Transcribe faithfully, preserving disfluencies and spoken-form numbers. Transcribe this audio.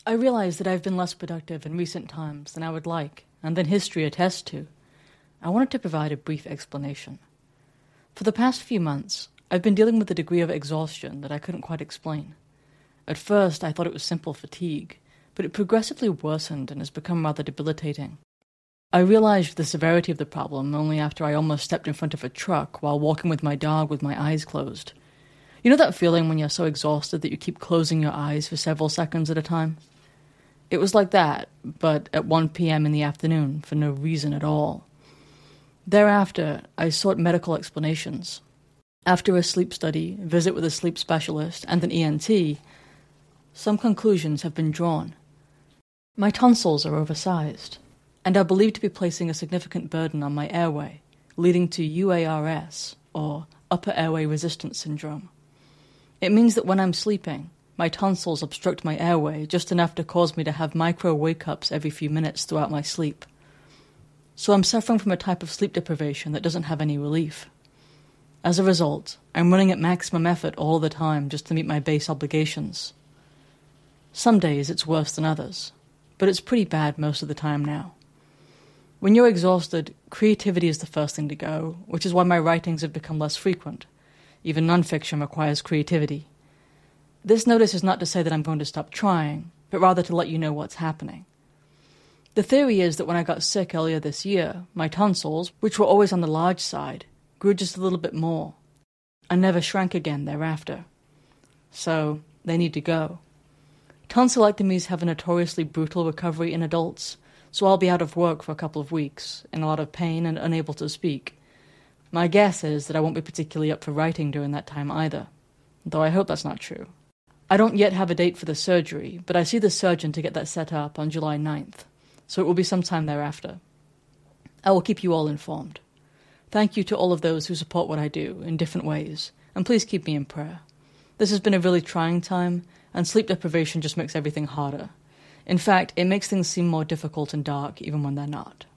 I realize that I've been less productive in recent times than I would like, and than history attests to. I wanted to provide a brief explanation. For the past few months, I've been dealing with a degree of exhaustion that I couldn't quite explain. At first, I thought it was simple fatigue, but it progressively worsened and has become rather debilitating. I realized the severity of the problem only after I almost stepped in front of a truck while walking with my dog with my eyes closed. You know that feeling when you're so exhausted that you keep closing your eyes for several seconds at a time? It was like that, but at one p.m. in the afternoon for no reason at all. Thereafter, I sought medical explanations. After a sleep study, visit with a sleep specialist, and an E N T, some conclusions have been drawn. My tonsils are oversized, and are believed to be placing a significant burden on my airway, leading to U A R S, or upper airway resistance syndrome. It means that when I'm sleeping, my tonsils obstruct my airway just enough to cause me to have micro wake-ups every few minutes throughout my sleep. So I'm suffering from a type of sleep deprivation that doesn't have any relief. As a result, I'm running at maximum effort all the time just to meet my base obligations. Some days it's worse than others, but it's pretty bad most of the time now. When you're exhausted, creativity is the first thing to go, which is why my writings have become less frequent. Even nonfiction requires creativity. This notice is not to say that I'm going to stop trying, but rather to let you know what's happening. The theory is that when I got sick earlier this year, my tonsils, which were always on the large side, grew just a little bit more, and never shrank again thereafter. So, they need to go. Tonsillectomies have a notoriously brutal recovery in adults, so I'll be out of work for a couple of weeks, in a lot of pain and unable to speak. My guess is that I won't be particularly up for writing during that time either, though I hope that's not true. I don't yet have a date for the surgery, but I see the surgeon to get that set up on July ninth, so it will be sometime thereafter. I will keep you all informed. Thank you to all of those who support what I do in different ways, and please keep me in prayer. This has been a really trying time, and sleep deprivation just makes everything harder. In fact, it makes things seem more difficult and dark even when they're not.